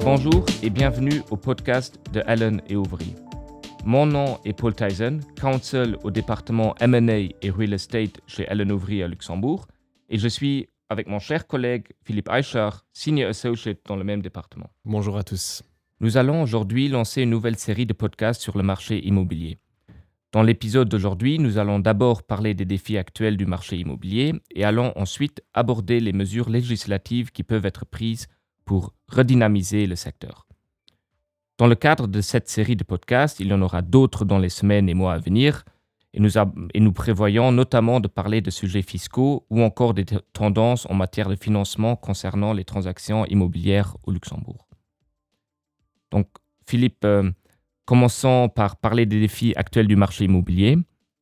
Bonjour et bienvenue au podcast de Allen et Overy. Mon nom est Paul Tyson, counsel au département M&A et Real Estate chez Allen Overy à Luxembourg, et je suis avec mon cher collègue Philippe Eichard, Senior Associate dans le même département. Bonjour à tous. Nous allons aujourd'hui lancer une nouvelle série de podcasts sur le marché immobilier. Dans l'épisode d'aujourd'hui, nous allons d'abord parler des défis actuels du marché immobilier et allons ensuite aborder les mesures législatives qui peuvent être prises pour redynamiser le secteur. Dans le cadre de cette série de podcasts, il y en aura d'autres dans les semaines et mois à venir, et nous prévoyons notamment de parler de sujets fiscaux ou encore des tendances en matière de financement concernant les transactions immobilières au Luxembourg. Donc, Philippe, commençons par parler des défis actuels du marché immobilier.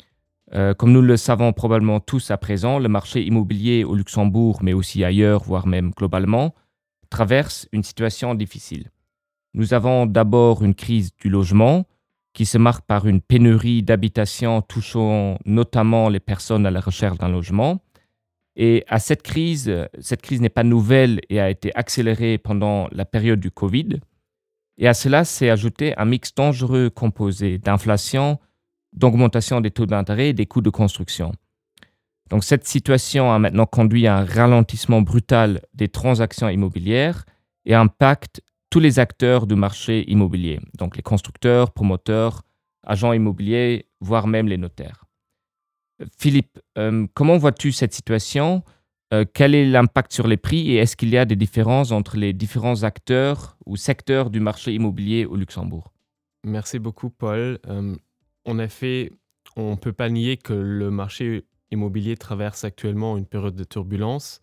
Comme nous le savons probablement tous à présent, le marché immobilier au Luxembourg, mais aussi ailleurs, voire même globalement, traverse une situation difficile. Nous avons d'abord une crise du logement qui se marque par une pénurie d'habitations touchant notamment les personnes à la recherche d'un logement. Et à cette crise n'est pas nouvelle et a été accélérée pendant la période du Covid. Et à cela s'est ajouté un mix dangereux composé d'inflation, d'augmentation des taux d'intérêt et des coûts de construction. Donc cette situation a maintenant conduit à un ralentissement brutal des transactions immobilières et impacte tous les acteurs du marché immobilier, donc les constructeurs, promoteurs, agents immobiliers, voire même les notaires. Philippe, comment vois-tu cette situation ? Quel est l'impact sur les prix et est-ce qu'il y a des différences entre les différents acteurs ou secteurs du marché immobilier au Luxembourg ? Merci beaucoup, Paul. En effet, on ne peut pas nier que le marché immobilier traverse actuellement une période de turbulence,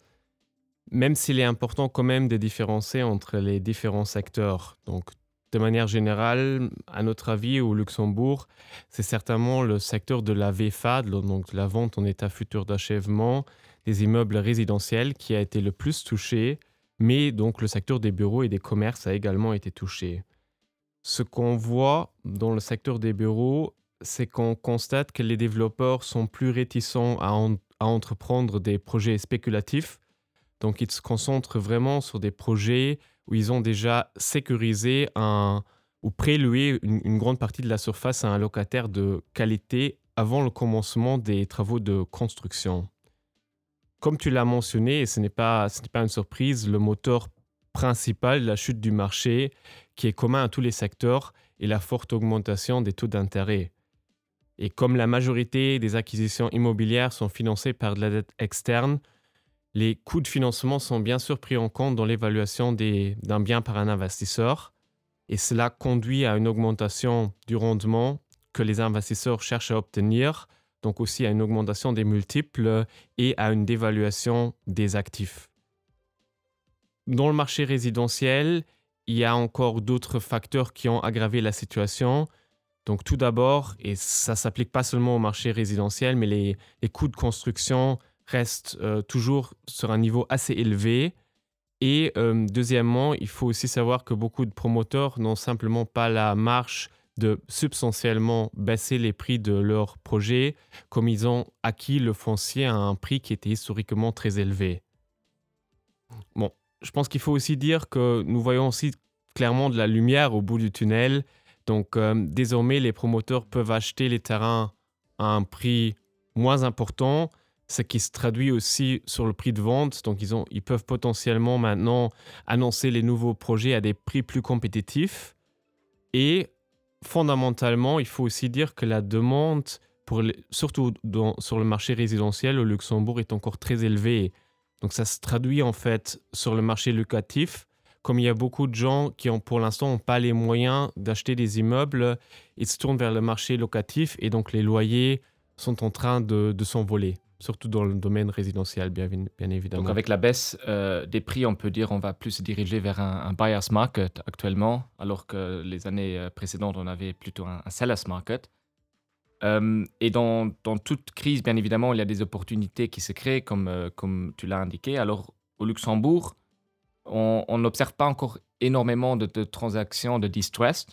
même s'il est important quand même de différencier entre les différents secteurs. Donc, de manière générale, à notre avis, au Luxembourg, c'est certainement le secteur de la VFA, donc de la vente en état futur d'achèvement des immeubles résidentiels, qui a été le plus touché, mais donc le secteur des bureaux et des commerces a également été touché. Ce qu'on voit dans le secteur des bureaux, c'est qu'on constate que les développeurs sont plus réticents à entreprendre des projets spéculatifs. Donc, ils se concentrent vraiment sur des projets où ils ont déjà sécurisé ou préloué une grande partie de la surface à un locataire de qualité avant le commencement des travaux de construction. Comme tu l'as mentionné, et ce n'est pas une surprise, le moteur principal de la chute du marché, qui est commun à tous les secteurs, est la forte augmentation des taux d'intérêt. Et comme la majorité des acquisitions immobilières sont financées par de la dette externe, les coûts de financement sont bien sûr pris en compte dans l'évaluation d'un bien par un investisseur, et cela conduit à une augmentation du rendement que les investisseurs cherchent à obtenir, donc aussi à une augmentation des multiples et à une dévaluation des actifs. Dans le marché résidentiel, il y a encore d'autres facteurs qui ont aggravé la situation. Donc tout d'abord, et ça ne s'applique pas seulement au marché résidentiel, mais les coûts de construction restent toujours sur un niveau assez élevé. Et deuxièmement, il faut aussi savoir que beaucoup de promoteurs n'ont simplement pas la marge de substantiellement baisser les prix de leurs projets, comme ils ont acquis le foncier à un prix qui était historiquement très élevé. Bon, je pense qu'il faut aussi dire que nous voyons aussi clairement de la lumière au bout du tunnel. Donc désormais, les promoteurs peuvent acheter les terrains à un prix moins important, ce qui se traduit aussi sur le prix de vente. Donc ils peuvent potentiellement maintenant annoncer les nouveaux projets à des prix plus compétitifs. Et fondamentalement, il faut aussi dire que la demande, surtout sur le marché résidentiel au Luxembourg, est encore très élevée. Donc ça se traduit en fait sur le marché locatif. Comme il y a beaucoup de gens qui pour l'instant n'ont pas les moyens d'acheter des immeubles, ils se tournent vers le marché locatif et donc les loyers sont en train de s'envoler, surtout dans le domaine résidentiel, bien évidemment. Donc avec la baisse des prix, on peut dire on va plus se diriger vers un buyer's market actuellement, alors que les années précédentes, on avait plutôt un seller's market. Et dans toute crise, bien évidemment, il y a des opportunités qui se créent, comme tu l'as indiqué. Alors au Luxembourg, on n'observe pas encore énormément de transactions de distressed,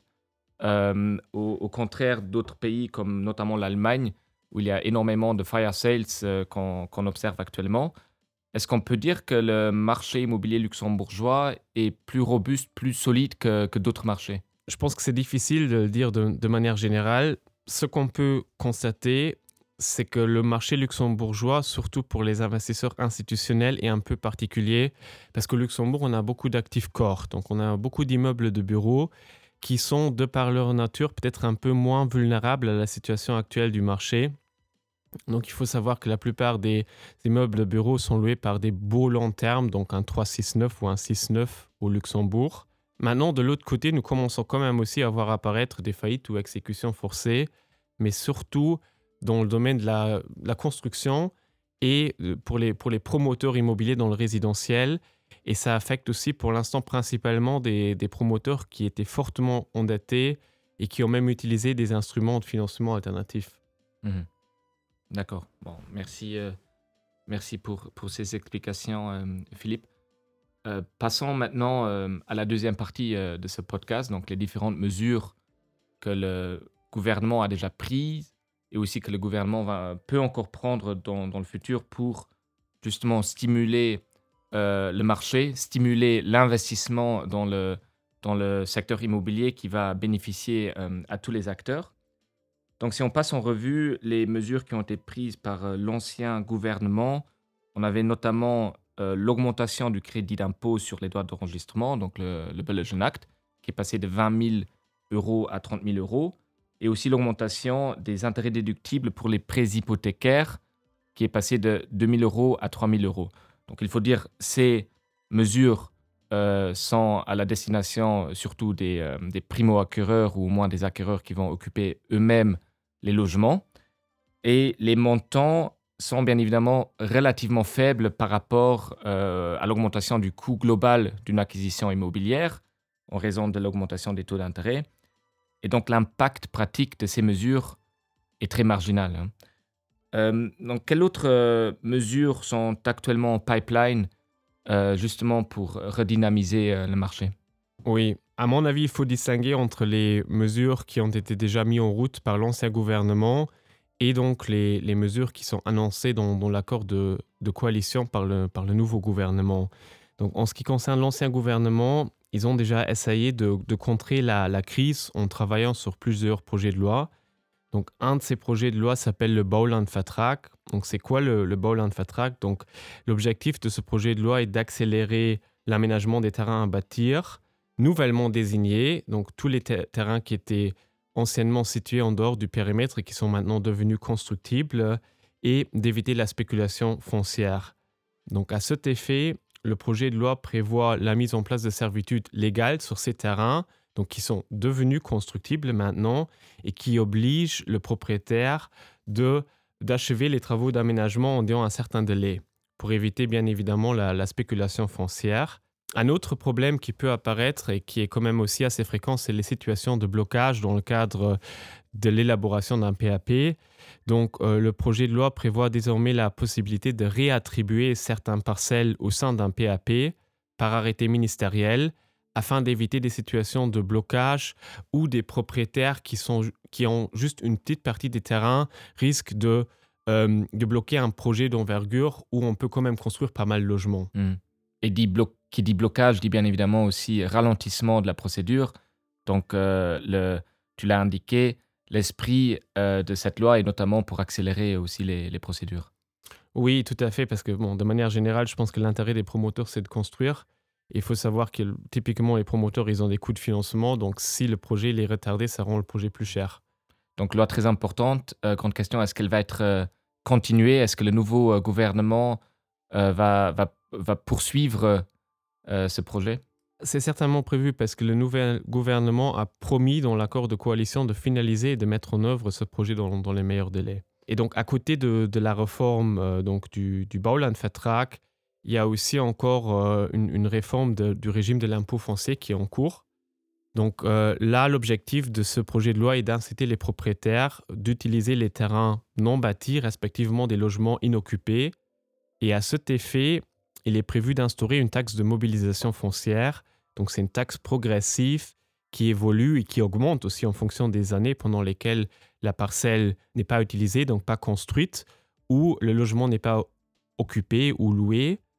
au contraire d'autres pays comme notamment l'Allemagne, où il y a énormément de fire sales qu'on observe actuellement. Est-ce qu'on peut dire que le marché immobilier luxembourgeois est plus robuste, plus solide que d'autres marchés? Je pense que c'est difficile de le dire de manière générale. Ce qu'on peut constater, c'est que le marché luxembourgeois, surtout pour les investisseurs institutionnels, est un peu particulier parce qu'au Luxembourg, on a beaucoup d'actifs corps. Donc, on a beaucoup d'immeubles de bureaux qui sont, de par leur nature, peut-être un peu moins vulnérables à la situation actuelle du marché. Donc, il faut savoir que la plupart des immeubles de bureaux sont loués par des beaux long termes, donc un 369 ou un 69 au Luxembourg. Maintenant, de l'autre côté, nous commençons quand même aussi à voir apparaître des faillites ou exécutions forcées, mais surtout dans le domaine de la construction et pour les promoteurs immobiliers dans le résidentiel. Et ça affecte aussi pour l'instant principalement des promoteurs qui étaient fortement endettés et qui ont même utilisé des instruments de financement alternatifs. Mmh. D'accord. Bon, merci pour ces explications, Philippe. Passons maintenant, à la deuxième partie, de ce podcast, donc les différentes mesures que le gouvernement a déjà prises et aussi que le gouvernement peut encore prendre dans le futur pour justement stimuler, le marché, stimuler l'investissement dans le secteur immobilier qui va bénéficier, à tous les acteurs. Donc si on passe en revue les mesures qui ont été prises par, l'ancien gouvernement, on avait notamment, l'augmentation du crédit d'impôt sur les droits d'enregistrement, donc le Belgian Act, qui est passé de 20 000 € à 30 000 € et aussi l'augmentation des intérêts déductibles pour les prêts hypothécaires, qui est passé de 2 000 € à 3 000 €. Donc il faut dire, ces mesures, sont à la destination surtout des primo-acquéreurs ou au moins des acquéreurs qui vont occuper eux-mêmes les logements. Et les montants sont bien évidemment relativement faibles par rapport, à l'augmentation du coût global d'une acquisition immobilière, en raison de l'augmentation des taux d'intérêt. Et donc l'impact pratique de ces mesures est très marginal, hein. Donc quelles autres, mesures sont actuellement en pipeline, justement pour redynamiser, le marché? Oui, à mon avis, il faut distinguer entre les mesures qui ont été déjà mises en route par l'ancien gouvernement et donc les mesures qui sont annoncées dans l'accord de coalition par le nouveau gouvernement. Donc, en ce qui concerne l'ancien gouvernement, ils ont déjà essayé de contrer la crise en travaillant sur plusieurs projets de loi. Donc, un de ces projets de loi s'appelle le Baulandvertrag. Donc, c'est quoi le Baulandvertrag? Donc, l'objectif de ce projet de loi est d'accélérer l'aménagement des terrains à bâtir nouvellement désignés, donc tous les terrains qui étaient anciennement situés en dehors du périmètre et qui sont maintenant devenus constructibles, et d'éviter la spéculation foncière. Donc, à cet effet, le projet de loi prévoit la mise en place de servitudes légales sur ces terrains, donc qui sont devenus constructibles maintenant et qui obligent le propriétaire d'achever les travaux d'aménagement en donnant un certain délai pour éviter bien évidemment la spéculation foncière. Un autre problème qui peut apparaître et qui est quand même aussi assez fréquent, c'est les situations de blocage dans le cadre de l'élaboration d'un PAP. Donc, le projet de loi prévoit désormais la possibilité de réattribuer certaines parcelles au sein d'un PAP par arrêté ministériel afin d'éviter des situations de blocage où des propriétaires qui ont juste une petite partie des terrains risquent de bloquer un projet d'envergure où on peut quand même construire pas mal de logements. Mmh. Et qui dit blocage dit bien évidemment aussi ralentissement de la procédure. Donc, tu l'as indiqué, l'esprit, de cette loi est notamment pour accélérer aussi les procédures. Oui, tout à fait, parce que bon, de manière générale, je pense que l'intérêt des promoteurs, c'est de construire. Il faut savoir que typiquement, les promoteurs, ils ont des coûts de financement. Donc, si le projet il est retardé, ça rend le projet plus cher. Donc loi très importante, grande question, est-ce qu'elle va être, continuée? Est-ce que le nouveau, gouvernement, va poursuivre, ce projet? C'est certainement prévu parce que le nouvel gouvernement a promis dans l'accord de coalition de finaliser et de mettre en œuvre ce projet dans les meilleurs délais. Et donc, à côté de la réforme donc du Baulandvertrag, il y a aussi encore une réforme du régime de l'impôt foncier qui est en cours. Donc là, l'objectif de ce projet de loi est d'inciter les propriétaires d'utiliser les terrains non bâtis, respectivement des logements inoccupés. Et à cet effet, il est prévu d'instaurer une taxe de mobilisation foncière. Donc c'est une taxe progressive qui évolue et qui augmente aussi en fonction des années pendant lesquelles la parcelle n'est pas utilisée, donc pas construite, ou le logement n'est pas occupé ou loué.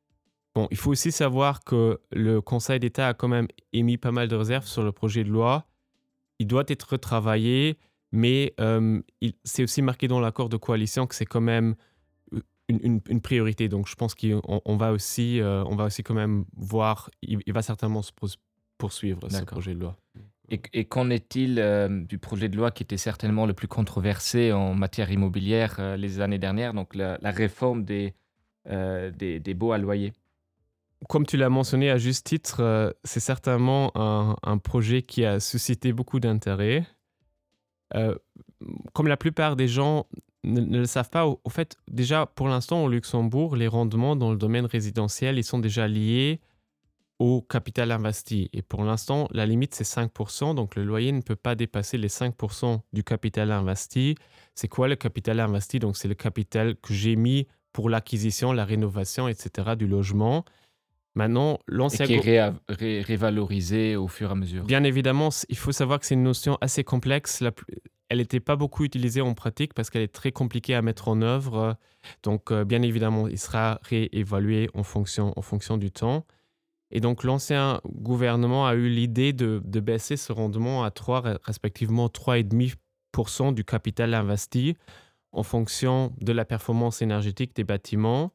Bon, il faut aussi savoir que le Conseil d'État a quand même émis pas mal de réserves sur le projet de loi. Il doit être retravaillé, mais c'est aussi marqué dans l'accord de coalition que c'est quand même une priorité. Donc, je pense qu'on va aussi quand même voir, il va certainement poursuivre ce D'accord. projet de loi. Et qu'en est-il du projet de loi qui était certainement le plus controversé en matière immobilière les années dernières, donc la réforme des baux à loyer? Comme tu l'as mentionné à juste titre, c'est certainement un projet qui a suscité beaucoup d'intérêt. Heu, Comme la plupart des gens ne le savent pas, au fait, déjà, pour l'instant, au Luxembourg, les rendements dans le domaine résidentiel, ils sont déjà liés au capital investi et pour l'instant, la limite, c'est 5. Donc le loyer ne peut pas dépasser les 5 du capital investi. C'est quoi le capital investi? Donc c'est le capital que j'ai mis pour l'acquisition, la rénovation et cetera du logement. Maintenant, Et l'ancien qui est go révalorisé au fur et à mesure? bien évidemment, il faut savoir que c'est une notion assez complexe. Elle n'était pas beaucoup utilisée en pratique parce qu'elle est très compliquée à mettre en œuvre. Donc, bien évidemment, il sera réévalué en fonction du temps. Et donc, l'ancien gouvernement a eu l'idée de baisser ce rendement à 3, respectivement 3,5% du capital investi en fonction de la performance énergétique des bâtiments.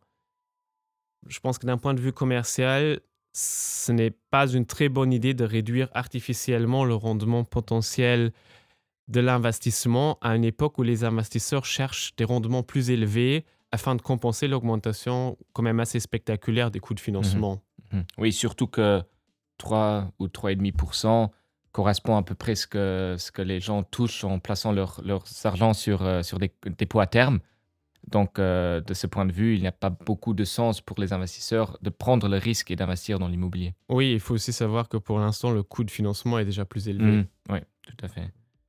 Je pense que d'un point de vue commercial, ce n'est pas une très bonne idée de réduire artificiellement le rendement potentiel de l'investissement à une époque où les investisseurs cherchent des rendements plus élevés afin de compenser l'augmentation quand même assez spectaculaire des coûts de Mmh. financement. Oui, surtout que 3 ou 3,5% correspond à peu près ce que les gens touchent en plaçant leurs argent sur des dépôts à terme. Donc, de ce point de vue, il n'y a pas beaucoup de sens pour les investisseurs de prendre le risque et d'investir dans l'immobilier. Oui, il faut aussi savoir que pour l'instant, le coût de financement est déjà plus élevé. Oui, tout à fait.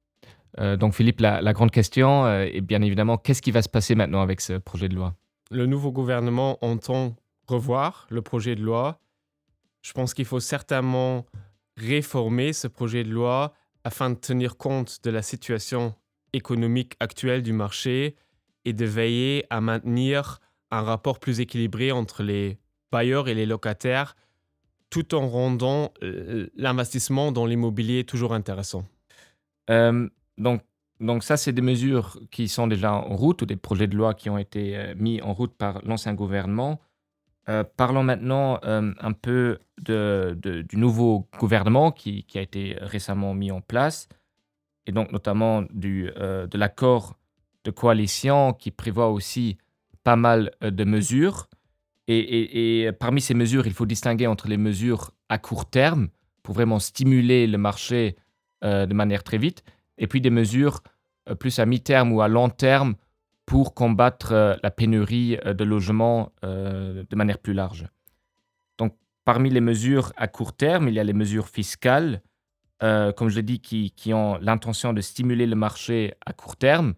Donc Philippe, la grande question, est bien évidemment, qu'est-ce qui va se passer maintenant avec ce projet de loi? Le nouveau gouvernement entend revoir le projet de loi. Je pense qu'il faut certainement réformer ce projet de loi afin de tenir compte de la situation économique actuelle du marché et de veiller à maintenir un rapport plus équilibré entre les bailleurs et les locataires, tout en rendant l'investissement dans l'immobilier toujours intéressant. Hem, donc donc ça, c'est des mesures qui sont déjà en route ou des projets de loi qui ont été, mis en route par l'ancien gouvernement. Parlons maintenant, un peu du nouveau gouvernement qui a été récemment mis en place et donc notamment de l'accord de coalition qui prévoit aussi pas mal, de mesures et parmi ces mesures, il faut distinguer entre les mesures à court terme pour vraiment stimuler le marché, de manière très vite et puis des mesures, plus à mi-terme ou à long terme pour combattre, la pénurie, de logements, de manière plus large. Donc parmi les mesures à court terme, il y a les mesures fiscales, comme je l'ai dit, qui ont l'intention de stimuler le marché à court terme,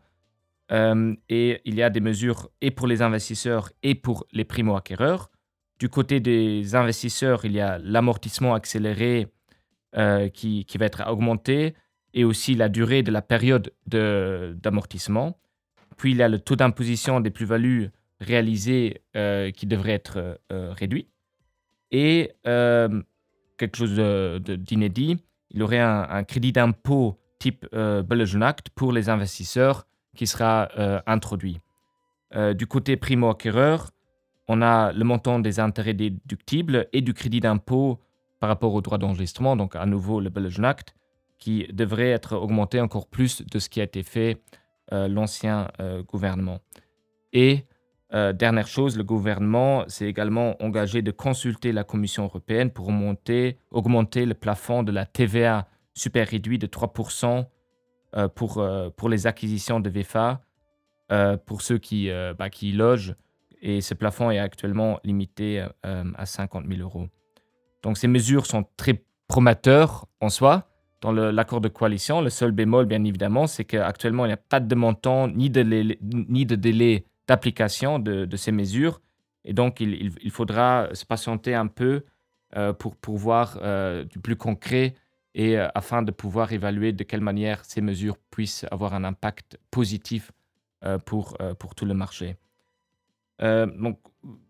et il y a des mesures et pour les investisseurs et pour les primo-acquéreurs. Du côté des investisseurs, il y a l'amortissement accéléré, qui va être augmenté et aussi la durée de la période d'amortissement. Puis il y a le taux d'imposition des plus-values réalisées, qui devrait être, réduit et quelque chose d'inédit, il y aurait un crédit d'impôt type, Beleggenakt pour les investisseurs qui sera, introduit. Du côté primo-acquéreur, on a le montant des intérêts déductibles et du crédit d'impôt par rapport au droit d'enregistrement, donc à nouveau le Beleggenakt, qui devrait être augmenté encore plus de ce qui a été fait, l'ancien, gouvernement. Et dernière chose, le gouvernement s'est également engagé de consulter la Commission européenne pour augmenter le plafond de la TVA super réduit de 3 pour les acquisitions de VFA, pour ceux qui logent et ce plafond est actuellement limité, à 50 000 €. Donc ces mesures sont très prometteurs en soi dans l'accord de coalition. Le seul bémol, bien évidemment, c'est qu'actuellement, il n'y a pas de montant ni de délai d'application de ces mesures et donc il faudra se patienter un peu, pour voir, du plus concret et afin de pouvoir évaluer de quelle manière ces mesures puissent avoir un impact positif, pour tout le marché. Donc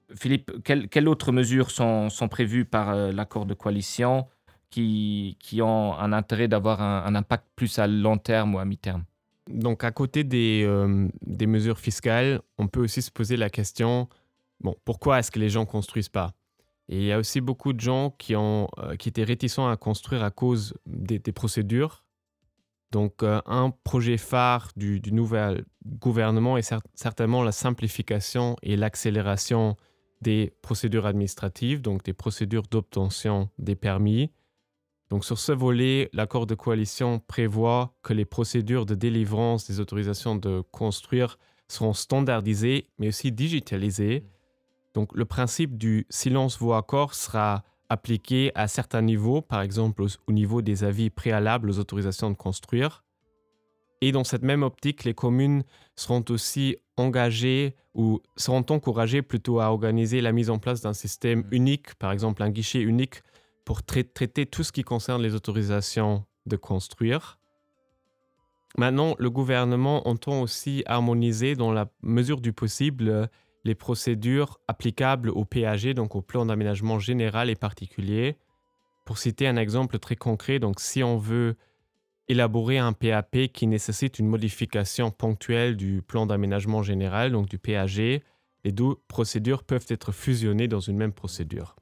Philippe, quelles autres mesures sont prévues par l'accord de coalition qui ont un intérêt d'avoir un impact plus à long terme ou à mi-terme? Donc, à côté des mesures fiscales, on peut aussi se poser la question, bon, pourquoi est-ce que les gens construisent pas? Et il y a aussi beaucoup de gens qui étaient réticents à construire à cause des procédures. Donc, un projet phare du nouvel gouvernement est certainement la simplification et l'accélération des procédures administratives, donc des procédures d'obtention des permis. Donc, sur ce volet, l'accord de coalition prévoit que les procédures de délivrance des autorisations de construire seront standardisées, mais aussi digitalisées. Donc, le principe du silence vaut accord sera appliqué à certains niveaux, par exemple au niveau des avis préalables aux autorisations de construire. Et dans cette même optique, les communes seront aussi engagées ou seront encouragées plutôt à organiser la mise en place d'un système unique, par exemple un guichet unique pour traiter tout ce qui concerne les autorisations de construire. Maintenant, le gouvernement entend aussi harmoniser dans la mesure du possible les procédures applicables au PAG, donc au plan d'aménagement général et particulier. Pour citer un exemple très concret, donc si on veut élaborer un PAP qui nécessite une modification ponctuelle du plan d'aménagement général, donc du PAG, les deux procédures peuvent être fusionnées dans une même procédure.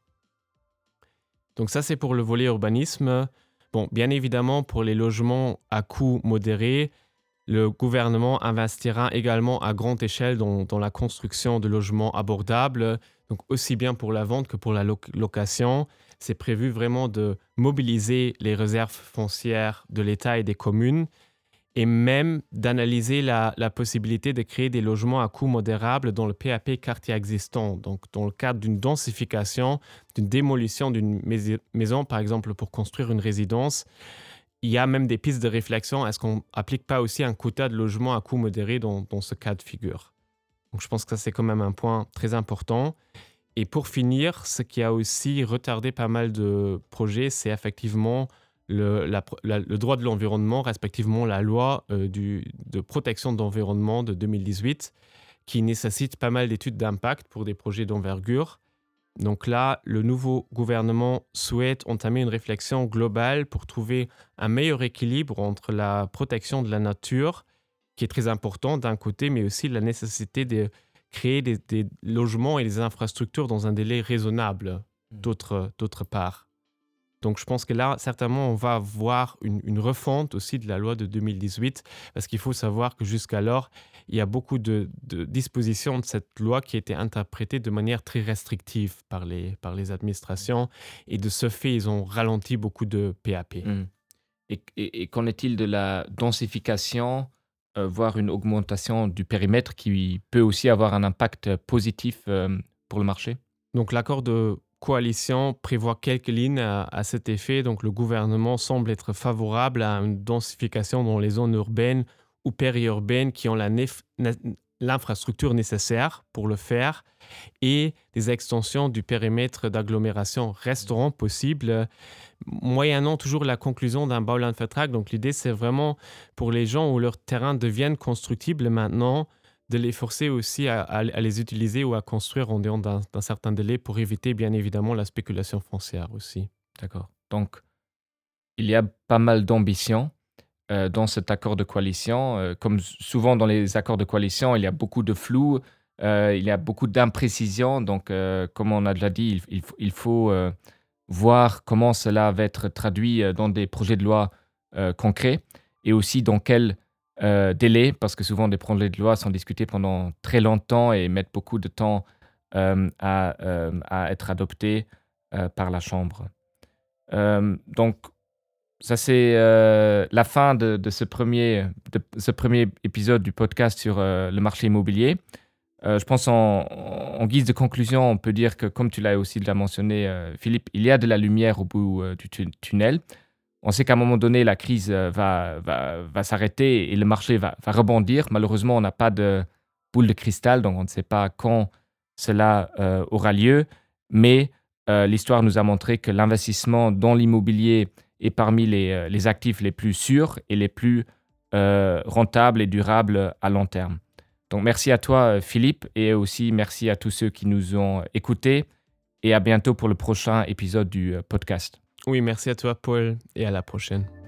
Donc ça, c'est pour le volet urbanisme. Bon, bien évidemment, pour les logements à coût modéré, le gouvernement investira également à grande échelle dans la construction de logements abordables, donc aussi bien pour la vente que pour la location. C'est prévu vraiment de mobiliser les réserves foncières de l'État et des communes et même d'analyser la possibilité de créer des logements à coût modérable dans le PAP quartier existant, donc dans le cadre d'une densification, d'une démolition d'une maison, par exemple pour construire une résidence. Il y a même des pistes de réflexion. Est-ce qu'on n'applique pas aussi un quota de logement à coût modéré dans ce cas de figure? Donc, je pense que ça, c'est quand même un point très important. Et pour finir, ce qui a aussi retardé pas mal de projets, c'est effectivement le droit de l'environnement, respectivement la loi de protection de l'environnement de 2018, qui nécessite pas mal d'études d'impact pour des projets d'envergure. Donc là, le nouveau gouvernement souhaite entamer une réflexion globale pour trouver un meilleur équilibre entre la protection de la nature, qui est très important d'un côté, mais aussi la nécessité de créer des logements et des infrastructures dans un délai raisonnable d'autre part. Donc je pense que là, certainement, on va voir une refonte aussi de la loi de 2018, parce qu'il faut savoir que jusqu'alors, il y a beaucoup de dispositions de cette loi qui étaient interprétées de manière très restrictive par les administrations. Et de ce fait, ils ont ralenti beaucoup de PAP. Et qu'en est-il de la densification, voire une augmentation du périmètre qui peut aussi avoir un impact positif pour le marché? Donc l'accord de coalition prévoit quelques lignes à cet effet. Donc le gouvernement semble être favorable à une densification dans les zones urbaines ou périurbaines qui ont l'infrastructure nécessaire pour le faire, et des extensions du périmètre d'agglomération resteront possibles, moyennant toujours la conclusion d'un Baulandvertrag. Donc l'idée, c'est vraiment pour les gens où leurs terrains deviennent constructibles maintenant, de les forcer aussi à les utiliser ou à construire en dehors d'un certain délai pour éviter bien évidemment la spéculation foncière aussi. D'accord. Donc, il y a pas mal d'ambition dans cet accord de coalition. Comme souvent dans les accords de coalition, il y a beaucoup de flou, il y a beaucoup d'imprécisions. Donc, comme on a déjà dit, il faut voir comment cela va être traduit dans des projets de loi concrets et aussi dans quel délai, parce que souvent des projets de loi sont discutés pendant très longtemps et mettent beaucoup de temps à être adoptés par la Chambre. Donc, ça, c'est la fin de ce premier épisode du podcast sur le marché immobilier. Je pense en guise de conclusion, on peut dire que, comme tu l'as aussi déjà mentionné, Philippe, il y a de la lumière au bout du tunnel. On sait qu'à un moment donné, la crise va s'arrêter et le marché va rebondir. Malheureusement, on n'a pas de boule de cristal, donc on ne sait pas quand cela aura lieu. Mais l'histoire nous a montré que l'investissement dans l'immobilier est parmi les actifs les plus sûrs et les plus rentables et durables à long terme. Donc merci à toi Philippe et aussi merci à tous ceux qui nous ont écoutés et à bientôt pour le prochain épisode du podcast. Oui, merci à toi Paul et à la prochaine.